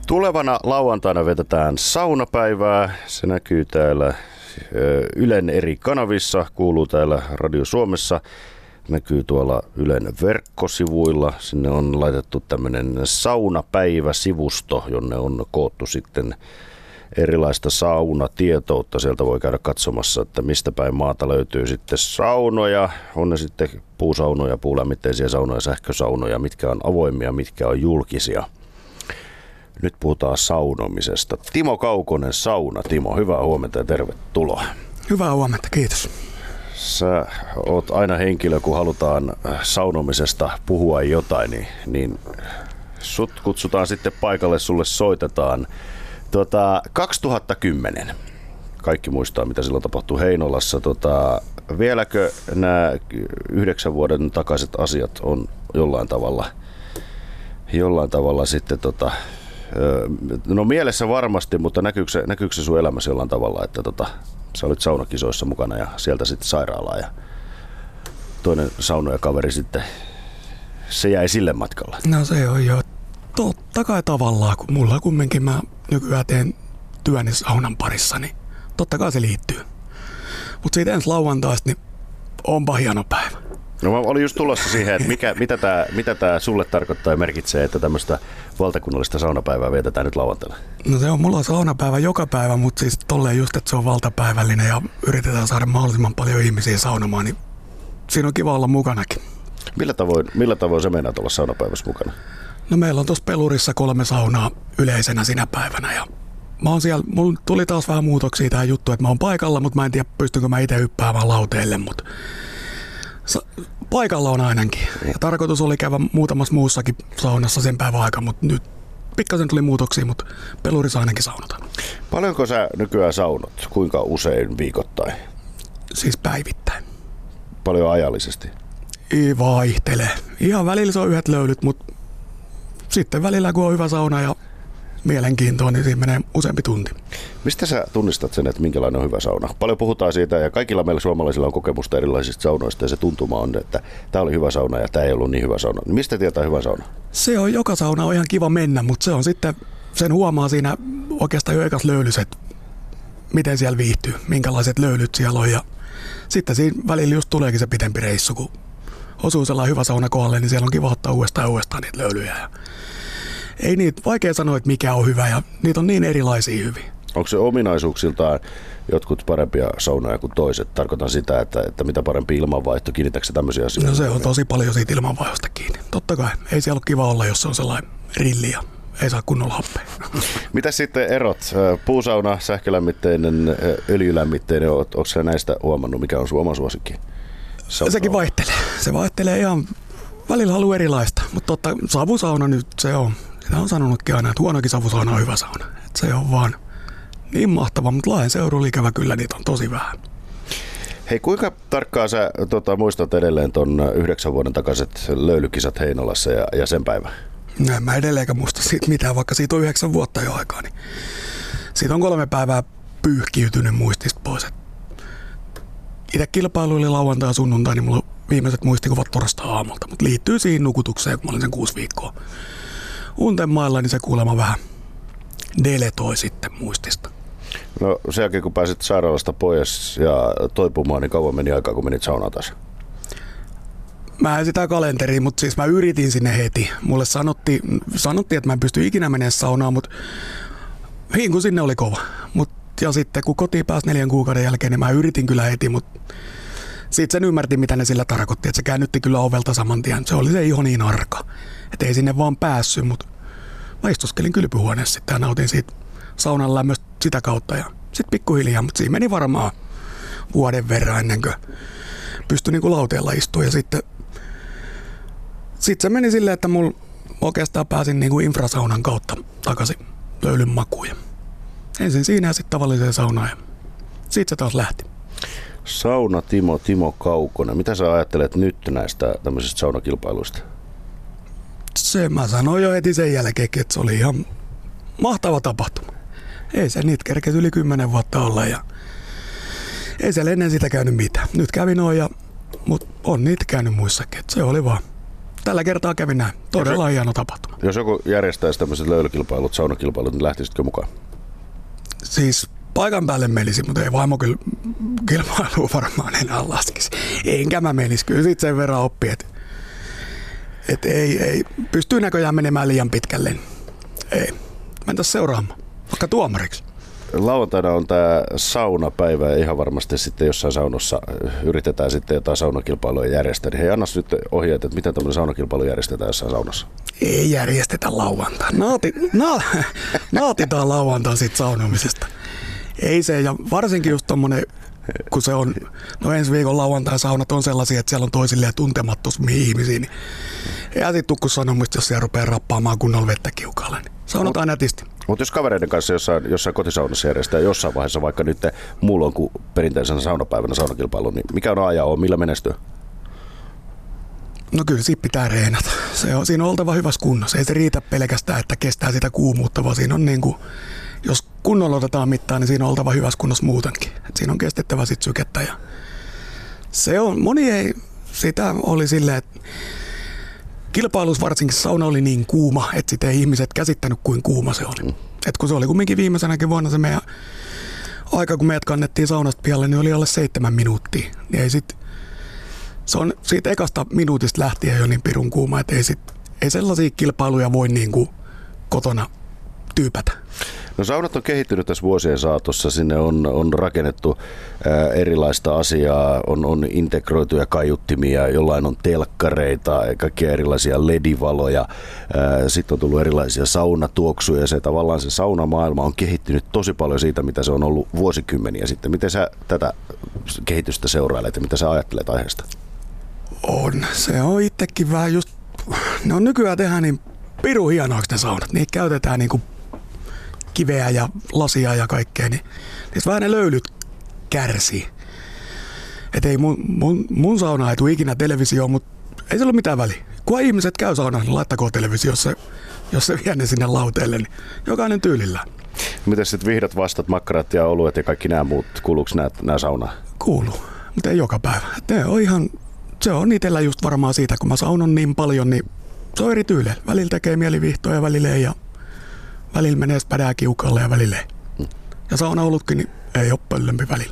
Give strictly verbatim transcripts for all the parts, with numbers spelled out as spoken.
Tulevana lauantaina vetetään saunapäivää. Se näkyy täällä Ylen eri kanavissa, kuuluu täällä Radio Suomessa, näkyy tuolla Ylen verkkosivuilla. Sinne on laitettu tämmöinen saunapäiväsivusto, jonne on koottu sitten erilaista saunatietoutta. Sieltä voi käydä katsomassa, että mistä päin maata löytyy sitten saunoja. On ne sitten puusaunoja, puulämmitteisiä saunoja, sähkösaunoja, mitkä on avoimia, mitkä on julkisia. Nyt puhutaan saunomisesta. Timo Kaukonen, Sauna. Timo, hyvää huomenta ja tervetuloa. Hyvää huomenta, kiitos. Sä oot aina henkilö, kun halutaan saunomisesta puhua jotain, niin, niin sut kutsutaan sitten paikalle, sulle soitetaan. Tuota, kaksituhattakymmenen. Kaikki muistaa, mitä silloin tapahtui Heinolassa. Tota, vieläkö nämä yhdeksän vuoden takaiset asiat on jollain tavalla, jollain tavalla sitten... Tota, no mielessä varmasti, mutta näkyykö se, näkyykö se sun elämässä jollain tavalla, että tota, sä olit saunakisoissa mukana ja sieltä sitten sairaalaan ja toinen saunoja kaveri sitten, se jäi sille matkalle? No se on jo totta kai tavallaan, kun mulla kumminkin mä nykyään teen työni saunan parissa, niin totta kai se liittyy. Mutta siitä ensi lauantaista, niin onpa hieno päivä. No mä olin just tulossa siihen, että mikä, mitä tämä mitä tää sulle tarkoittaa ja merkitsee, että tämmöistä valtakunnallista saunapäivää vietetään nyt lauantaina? No se on mulla saunapäivä joka päivä, mutta siis tolleen just, että se on valtapäivällinen ja yritetään saada mahdollisimman paljon ihmisiä saunomaan, niin siinä on kiva olla mukanakin. Millä tavoin, millä tavoin se meinaa olla saunapäivässä mukana? No meillä on tuossa Pelurissa kolme saunaa yleisenä sinä päivänä ja mä oon siellä, mulla tuli taas vähän muutoksia tää juttu, että mä oon paikalla, mutta mä en tiedä pystynkö mä itse hyppäämään lauteille, mutta paikalla on ainakin. Ja tarkoitus oli käydä muutamassa muussakin saunassa sen päivän aika, mutta nyt pikkasen tuli muutoksia, mutta Pelurissa ainakin saunotaan. Paljonko sä nykyään saunot? Kuinka usein viikoittain? Siis päivittäin. Paljon ajallisesti? Ei vaihtele. Ihan välillä se on yhdet löylyt, mutta sitten välillä kun on hyvä sauna ja mielenkiintoa, niin siinä menee useampi tunti. Mistä sä tunnistat sen, että minkälainen on hyvä sauna? Paljon puhutaan siitä ja kaikilla meillä suomalaisilla on kokemusta erilaisista saunoista ja se tuntuma on, että tämä oli hyvä sauna ja tämä ei ollut niin hyvä sauna. Mistä tietää hyvä sauna? Se on, joka sauna on ihan kiva mennä, mutta se on sitten, sen huomaa siinä oikeastaan jo ekas löylyset, miten siellä viihtyy, minkälaiset löylyt siellä on ja sitten siinä välillä just tuleekin se pitempi reissu, kun osuu sellainen hyvä sauna kohdalle, niin siellä on kiva ottaa uudestaan ja uudestaan niitä löylyjä. Ja ei niitä, vaikea sanoa, että mikä on hyvä ja niitä on niin erilaisia hyviä. Onko se ominaisuuksiltaan jotkut parempia saunoja kuin toiset? Tarkoitan sitä, että, että mitä parempi ilmanvaihto, kiinnitätkö se tämmöisiä asioita? No se on tosi paljon siitä ilmanvaihdosta kiinni. Totta kai, ei siellä ole kiva olla, jos se on sellainen rilli ja ei saa kunnolla happea. Mitä sitten erot? Puusauna, sähkölämmitteinen, öljylämmitteinen, onko sä näistä huomannut, mikä on sun oma suosikki? Sauna. Sekin vaihtelee. Se vaihtelee ihan, välillä haluaa erilaista, mutta totta, savusauna nyt se on. Sitä on sanonutkin aina, että huonokin savusauna on hyvä sauna. Että se on vaan niin mahtava, mutta Lahden seudulla ikävä kyllä niitä on tosi vähän. Hei, kuinka tarkkaan sä tota, muistat edelleen ton yhdeksän vuoden takaiset löylykisat Heinolassa ja, ja sen päivän? No en mä edelleenkään muista siitä mitään, vaikka siitä on yhdeksän vuotta jo aikaa. Niin siitä on kolme päivää pyyhkiytynyt muistista pois. Itse kilpailu oli lauantai ja sunnuntai, niin mulla on viimeiset muistikuvat torstai aamulta, mutta liittyy siihen nukutukseen, kun mä olin sen kuusi viikkoa unten mailla, niin se kuulemma vähän deletoi sitten muistista. No sen jälkeen, kun pääsit sairaalasta pois ja toipumaan, niin kauan meni aikaa, kun menit saunaan taas? Mä en sitä kalenteriin, mutta siis mä yritin sinne heti. Mulle sanottiin, sanottiin että mä en pysty ikinä menemään saunaan, mutta hinku sinne oli kova. Mut, ja sitten kun kotiin pääsi neljän kuukauden jälkeen, niin mä yritin kyllä heti, mutta sitten sen ymmärtin, mitä ne sillä tarkoitti, että se käännytti kyllä ovelta saman tien. Se oli se iho niin arka, että ei sinne vaan päässyt, mutta mä istuskelin kylpyhuoneessa sitten ja nautin siitä saunan lämmöstä sitä kautta ja sitten pikkuhiljaa, mutta siinä meni varmaan vuoden verran ennen kuin pystyi niin kuin lauteella istumaan ja sitten sit se meni silleen, että mulla oikeastaan pääsin niin kuin infrasaunan kautta takaisin löylyn makuun. Ensin siinä ja sitten tavalliseen saunaan ja siitä se taas lähti. Sauna Timo, Timo Kaukonen. Mitä sä ajattelet nyt näistä tämmöisistä saunakilpailuista? Se mä sanoin jo heti sen jälkeen, että se oli ihan mahtava tapahtuma. Ei se niitä kerkesi yli kymmenen vuotta olla ja ei siellä ennen sitä käynyt mitään. Nyt kävi noin, ja, mutta on niitä käynyt muissakin. Se oli vaan tällä kertaa kävin näin. Todella hieno tapahtuma. Jos joku järjestäisi tämmöiset löylykilpailut, saunakilpailut, niin lähtisitkö mukaan? Siis paikan päälle menisi, mutta ei vaimo kyllä kilpailuun varmaan enää laskisi. Enkä mä menisi. Kyllä sit sen verran oppi, että et ei, ei. Pystyy näköjään menemään liian pitkälle. Ei. Mentäis seuraamaan. Vaikka tuomariksi. Lauantaina on tämä saunapäivä ja ihan varmasti sitten jossain saunassa yritetään sitten jotain saunakilpailuja järjestää. Hei, annas nyt ohjeet, että miten tämmöinen saunakilpailu järjestetään jossain saunassa? Ei järjestetä lauantaina. Naati, na, naatitaan lauantaa siitä saunomisesta. Ei se, ja varsinkin just tommonen, kun se on, no ensi viikon lauantai saunat on sellaisia, että siellä on toisilleen tuntemattomia ihmisiä, niin ei äiti tukku sanomista, jos siellä rupeaa rappaamaan kunnolla vettä kiukalle. Niin saunotaan nätisti. Mutta jos kavereiden kanssa jossain, jossain kotisaunassa järjestää jossain vaiheessa, vaikka nyt muulloin kuin perinteisenä saunapäivänä saunakilpailu, niin mikä on aja on, millä menestyy? No kyllä siitä pitää reenata. Se on, siinä on oltava hyvässä kunnossa. Ei se riitä pelkästään, että kestää sitä kuumuutta, vaan siinä on niin kuin, jos kunnolla otetaan mittaan, niin siinä on oltava hyvässä kunnossa muutenkin. Et siinä on kestettävä sit sykettä. Ja se on, moni ei, sitä oli silleen, että kilpailussa varsinkin sauna oli niin kuuma, että sitä ei ihmiset käsittänyt, kuin kuuma se oli. Mm. Et kun se oli kumminkin viimeisenäkin vuonna se meidän aika, kun meidät kannettiin saunasta pihalle, niin oli alle seitsemän minuuttia. Niin ei sit, se on siitä ekasta minuutista lähtien jo niin pirun kuuma, että ei, sit, ei sellaisia kilpailuja voi niin kuin kotona tyypätä. No saunat on kehittynyt tässä vuosien saatossa, sinne on, on rakennettu ää, erilaista asiaa, on, on integroituja kaiuttimia, jollain on telkkareita, kaikkia erilaisia ledivaloja, sitten on tullut erilaisia saunatuoksuja, se tavallaan se saunamaailma on kehittynyt tosi paljon siitä, mitä se on ollut vuosikymmeniä sitten. Miten sä tätä kehitystä seurailet ja mitä sä ajattelet aiheesta? On, se on itsekin vähän just, ne on nykyään tehdään niin pirun hienoiksi ne saunat, niitä käytetään niin kuin kiveä ja lasia ja kaikkea, niin niissä vähän ne löylyt kärsii. Et ei mun, mun, mun sauna ei tule ikinä televisioon, mutta ei se ole mitään väliä. Kun ihmiset käy saunaan, niin laittakoon televisiossa, jos se vie ne sinne lauteelle, niin jokainen tyylillään. Miten sitten vihdat, vastat, makkarat ja oluet ja kaikki nämä muut, kuuluuko nämä, nämä saunaan? Kuuluu, mutta ei joka päivä. Et ne on ihan, se on itsellä just varmaan siitä, kun mä saunon niin paljon, niin se on eri tyyleillä. Välillä tekee mieli vihtoja, välillä ei, ja välillä menee spädää kiukalle ja välillä ei. Hmm. Ja saunaolutkin niin ei ole pöllempi välillä.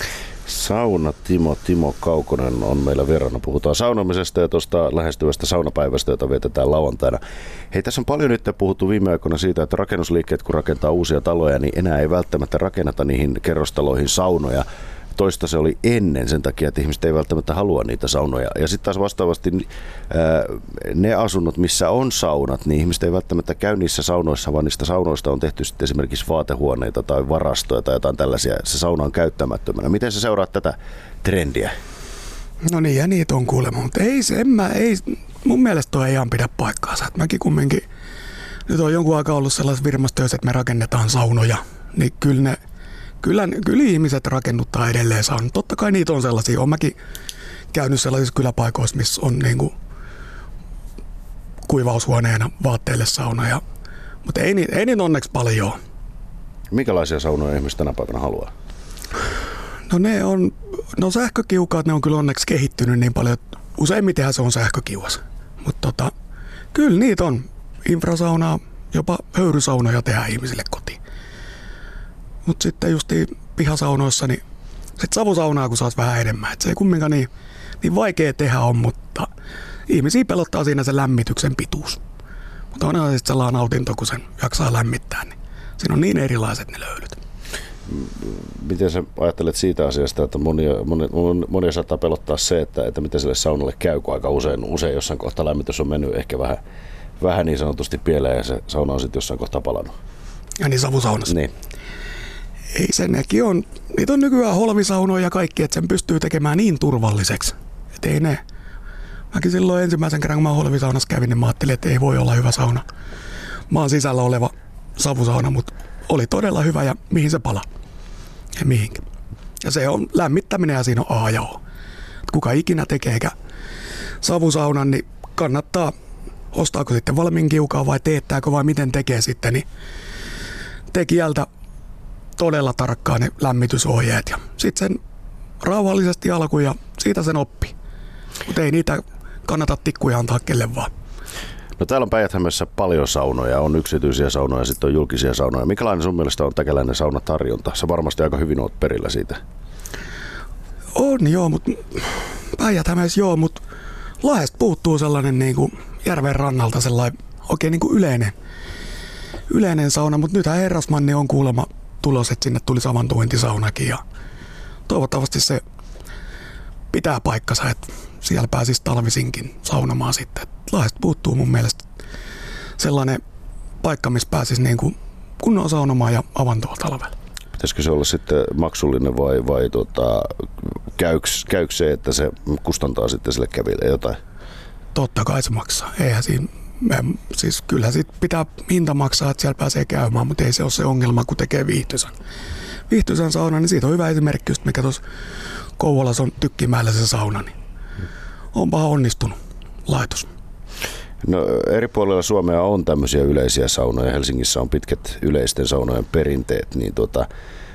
Sauna Timo, Timo Kaukonen on meillä vieraana. Puhutaan saunomisesta ja tuosta lähestyvästä saunapäivästä, jota vietetään lauantaina. Hei, tässä on paljon nyt puhuttu viime aikoina siitä, että rakennusliikkeet kun rakentaa uusia taloja, niin enää ei välttämättä rakenneta niihin kerrostaloihin saunoja. Toista se oli ennen sen takia, että ihmiset ei välttämättä halua niitä saunoja. Ja sitten taas vastaavasti ää, ne asunnot, missä on saunat, niin ihmiset ei välttämättä käy niissä saunoissa, vaan niistä saunoista on tehty sitten esimerkiksi vaatehuoneita tai varastoja tai jotain tällaisia. Se sauna on käyttämättömänä. Miten sä seuraat tätä trendiä? No niin, ja niitä on kuulemma, mutta ei se, en mä, ei, mun mielestä toi ei ihan pidä paikkaansa. Et mäkin kumminkin, nyt on jonkun aikaa ollut sellaisessa firmassa töissä, että me rakennetaan saunoja, niin kyllä ne Kyllä, kyllä ihmiset rakennuttaa edelleen saunat. Totta kai niitä on sellaisia. Olen mäkin käynyt sellaisissa kyläpaikoissa, missä on niin kuin kuivaushuoneena vaatteille sauna. Ja, mutta ei, ei niitä onneksi paljon. Minkälaisia saunoja ihmiset tänä päivänä haluaa? No ne on, no sähkökiukaat, ne on kyllä onneksi kehittynyt niin paljon. Useimmitenhän se on sähkökiuas. Mutta tota, kyllä niitä on. Infrasaunaa, jopa höyrysaunoja tehdään ihmisille kotiin. Mutta sitten justiin pihasaunoissa, niin sit savusaunaa kun saisi vähän enemmän. Et se ei kumminkaan niin, niin vaikea tehdä on, mutta ihmisiä pelottaa siinä se lämmityksen pituus. Mutta onhan sitten sellainen nautinto, kun sen jaksaa lämmittää, niin siinä on niin erilaiset ne löylyt. Miten sä ajattelet siitä asiasta, että monia, monia, monia saattaa pelottaa se, että, että miten sille saunalle käy, kun aika usein, usein jossain kohtaa lämmitys on mennyt ehkä vähän, vähän niin sanotusti pieleen ja se sauna on sitten jossain kohtaa palannut. Ja niin savusaunassa. Niin. Ei se nekin on, niitä on nykyään holvisaunoja ja kaikki, että sen pystyy tekemään niin turvalliseksi. Että ei ne, mäkin silloin ensimmäisen kerran kun mä holvisaunassa kävin, niin mä ajattelin, että ei voi olla hyvä sauna. Maan sisällä oleva savusauna, mutta oli todella hyvä ja mihin se palaa. Ja mihinkä. Ja se on lämmittäminen ja siinä on A ja O. Kuka ikinä tekeekään savusaunan, niin kannattaa, ostaako sitten valmiin kiukaa vai teettääkö vai miten tekee sitten, niin tekijältä todella tarkkaan ne lämmitysohjeet ja sitten sen rauhallisesti alkuun ja siitä sen oppi. Mutta ei niitä kannata tikkuja antaa kelle vaan. No täällä on Päijät-Hämeessä paljon saunoja, on yksityisiä saunoja ja sitten on julkisia saunoja. Minkälainen sun mielestä on täkäläinen saunatarjonta? Sä varmasti aika hyvin oot perillä siitä. On joo, mutta Päijät-Hämeessä joo, mutta Lahdesta puuttuu sellainen niin kuin järven rannalta sellainen oikein niin kuin yleinen, yleinen sauna, mutta nythän Herrasmanni on kuulemma tulos, että sinne tuli samantuintisaunakin ja toivottavasti se pitää paikkansa, että siellä pääsisi talvisinkin saunomaan sitten. Lahdesta puuttuu mun mielestä sellainen paikka, missä pääsisi niin kuin kunnon saunomaan ja avantoa talvella. Pitäisikö se olla sitten maksullinen vai, vai tota, käyks, käyks se, että se kustantaa sitten sille käville jotain? Totta kai se maksaa. Eihän siinä, siis kyllä siitä pitää hinta maksaa, että siellä pääsee käymään, mutta ei se ole se ongelma, kun tekee viihtyisän. Viihtyisän sauna, niin siitä on hyvä esimerkki, just mikä tuossa Kouvolassa on Tykkimäellä se sauna, niin onpa onnistunut laitos. No, eri puolilla Suomea on tämmöisiä yleisiä saunoja. Helsingissä on pitkät yleisten saunojen perinteet. Niin tota,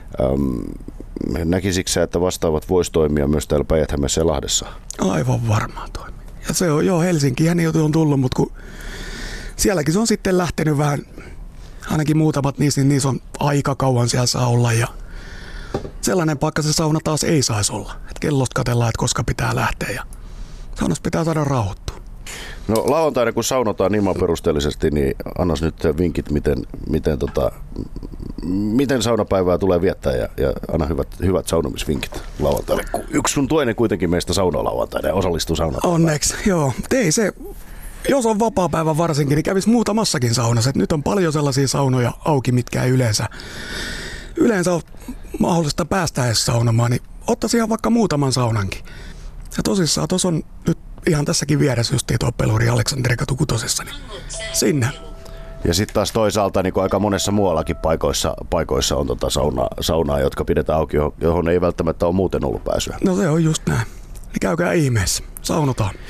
ähm, näkisikö sä, että vastaavat voisi toimia myös täällä Päijät-Hämeessä ja Lahdessa? Aivan varmaan toimii. Ja se on, joo, Helsinkihän on tullut, mutta kun sielläkin se on sitten lähtenyt vähän, ainakin muutamat niissä, niin niissä on aika kauan siellä saa olla. Ja sellainen paikka se sauna taas ei saisi olla. Et kellosta katsellaan, että koska pitää lähteä ja saunassa pitää saada rauhoittua. No lauantaina kun saunotaan niin perusteellisesti, niin annas nyt vinkit, miten, miten, tota, miten saunapäivää tulee viettää ja, ja anna hyvät, hyvät saunomisvinkit lauantaina. Yksi sun toinen kuitenkin meistä saunaa lauantaina ja osallistuu saunapäivään. Onneksi, joo. Ei se, jos on vapaa-päivä varsinkin, niin kävisi muutamassakin saunassa. Et nyt on paljon sellaisia saunoja auki, mitkä ei yleensä, yleensä ole mahdollista päästä edes saunomaan, niin ottaisi ihan vaikka muutaman saunankin. Ja tosissaan, tuossa on nyt ihan tässäkin vieressä justiin tuo Peluri Aleksanterikatu kutosessa, niin sinne. Ja sitten taas toisaalta niin aika monessa muuallakin paikoissa, paikoissa on tota sauna, saunaa, jotka pidetään auki, johon ei välttämättä ole muuten ollut pääsyä. No se on just näin. Niin käykää ihmeessä. Saunotaan.